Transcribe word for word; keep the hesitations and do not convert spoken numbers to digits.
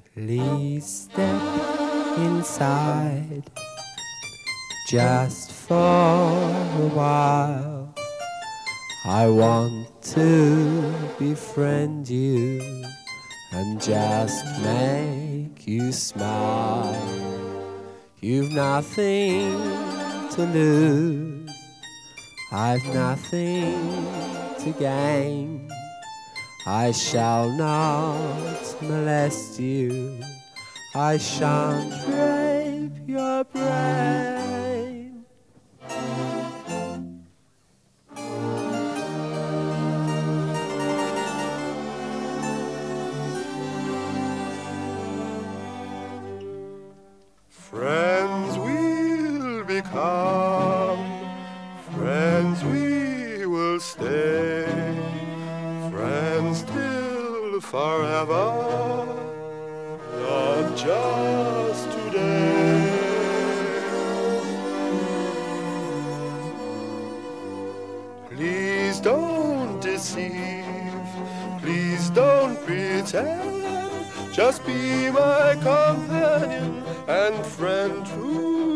Please step inside just for a while. I want to befriend you and just make you smile. You've nothing to lose, I've nothing to gain. I shall not molest you, I shan't rape your brain. Friends we'll become, friends we will stay, friends till forever, not just today. Please don't deceive, please don't pretend, just be my companion and friend true.